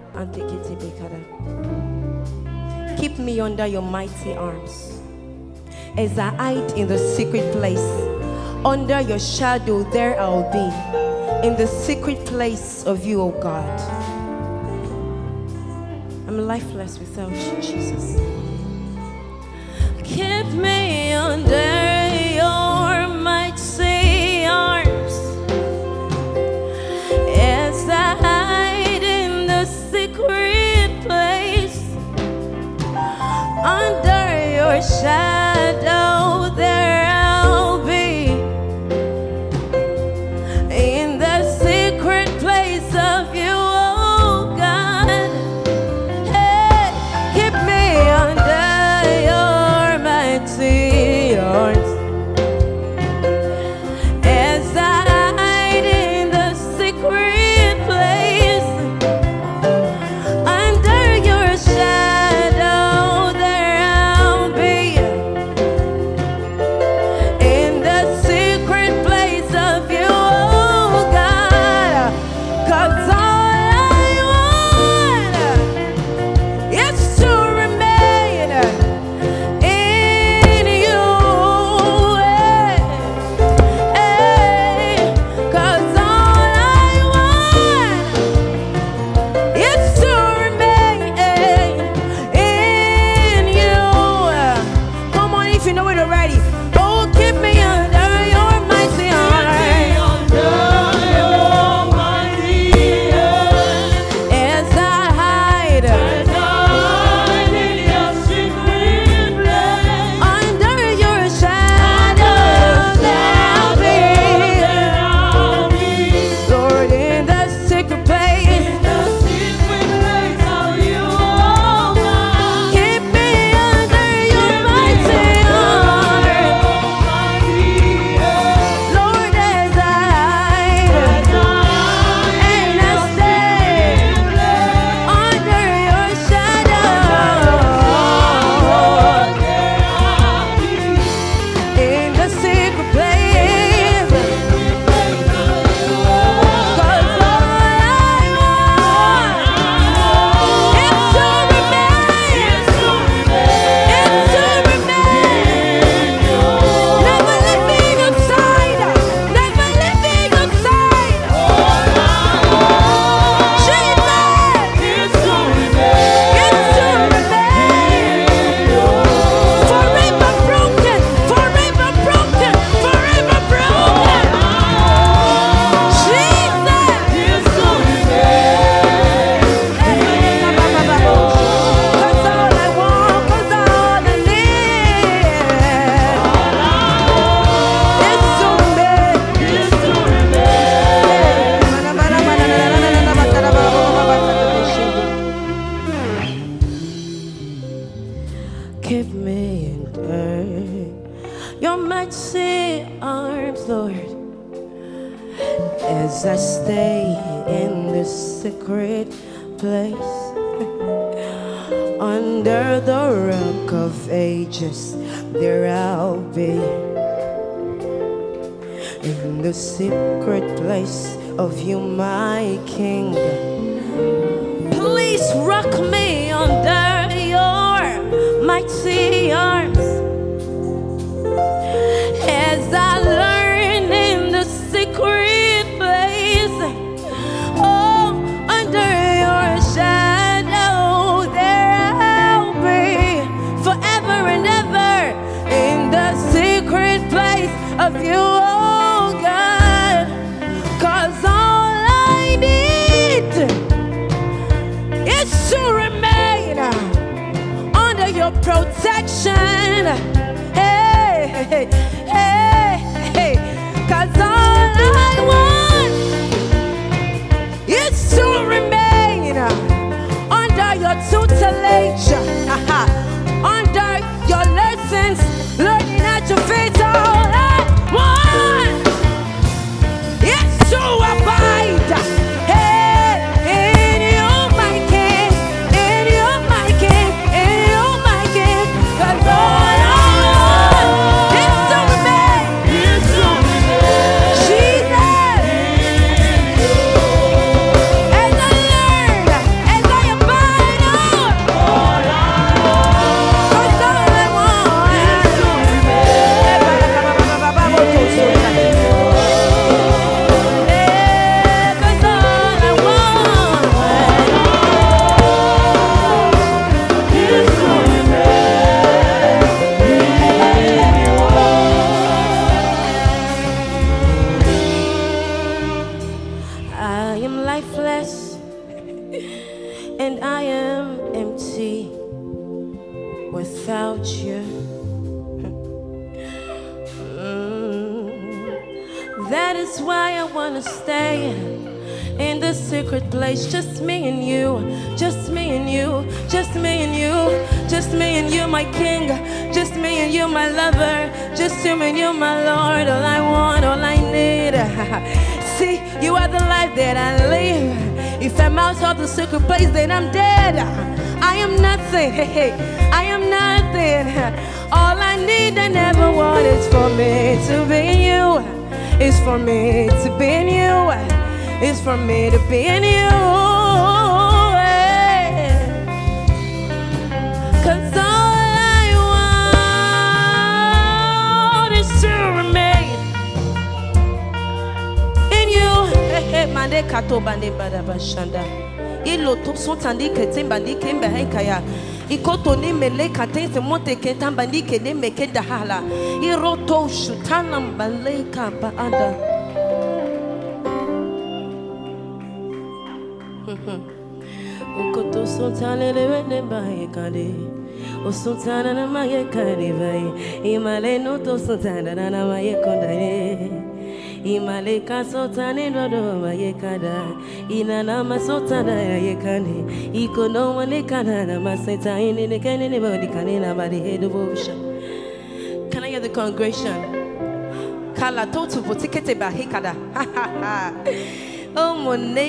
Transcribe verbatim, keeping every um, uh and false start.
Keep me under your mighty arms as I hide in the secret place. Under your shadow there I'll be, in the secret place of you, O God. I'm lifeless without you, Jesus. Keep me under your mighty arms as I hide in the secret place. Under your shadow there I'll be, in the secret place of you, oh God. Hey, keep me under your mighty arms as I hide in the secret place. Under your shadow there I'll be, in the secret place of you, oh God. 'Cause all I want is to remain in you. Hey, 'cause all I want is to remain in you. Come on, if you know it already. Oh, keep me under your mighty arms as I hide under your shadow there I'll be, Lord, in the secret place. Keep me under your mighty arms, Lord, as I hide and I stay under your shadow in the secret place. 'Cause all I want is to remain, is to remain, never living outside, never living outside. Jesus, is to remain, forever broken, forever broken, forever broken. Jesus, is to remain. 'Cause all I want, 'cause all I need is to remain. Keep me under your mighty arms, Lord, as I stay in the secret place. Under the rock of ages there I'll be, in the secret place of you, my King. Please rock me under your mighty arms as I learn in the secret place. Oh, under your shadow there I'll be, forever and ever, in the secret place of you, oh God. 'Cause all I need is to remain under your protection. Hey, hey, hey, hey. 'Cause all I want is to remain under your tutelage, under your lessons, learning at your feet. All I want That is why I wanna stay in the secret place. Just me and you, just me and you, just me and you, just me and you, my king, just me and you, my lover, just you and you, my Lord. All I want, all I need. See, you are the life that I live. If I'm out of the secret place, then I'm dead. I am nothing, I am nothing. All I need and never want is for me to be in you. It's for me to be in you. It's for me to be in you. Cause all I want is to remain in you. Mande kato bande bada bashanda. Ilo to sontandi kete bandi kembe haikaya. Ikoto ni mele kate se monte ketan bandi kede meke dahala. Iroto shutana baleka baada. Ukoto sontane de wene baye kade. O sontana na maye kade baye. Imale no to sontana na maye kondaye. Imale ka sontane no do maye kada. Inana ma sontana ye kane. Iko no mane kana na maseta ine ne kane ne body kane na body head of ocean. Can I hear the congregation? Kala totu botikete bahikada. Oh mon